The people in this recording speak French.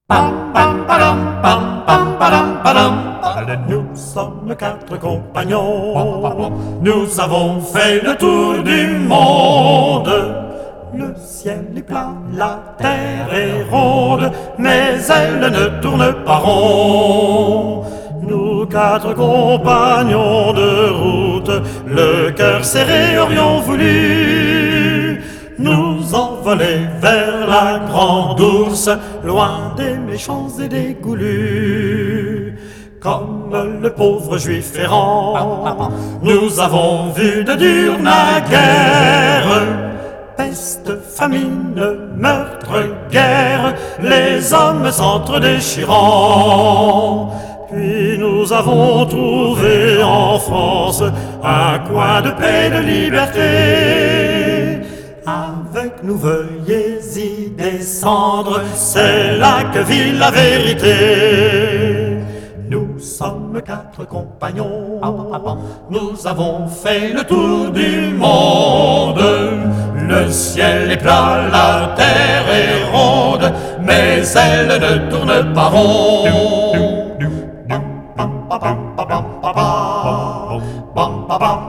Pam pam padam, pam pam padam padam. Nous sommes quatre compagnons, nous avons fait le tour du monde. Le ciel est plat, la terre est ronde, mais elle ne tourne pas rond. Nous quatre compagnons de route, le cœur serré aurions voulu nous envoler vers la grande ours, loin des méchants et des goulus. Comme le pauvre juif errant, nous avons vu de dures naguères, peste, famine, meurtre, guerre, les hommes s'entre-déchirant. Puis nous avons trouvé en France un coin de paix et de liberté. Avec nous veuillez y descendre, c'est là que vit la vérité. Nous sommes quatre compagnons, nous avons fait le tour du monde. Le ciel est plat, la terre est ronde, mais elle ne tourne pas rond.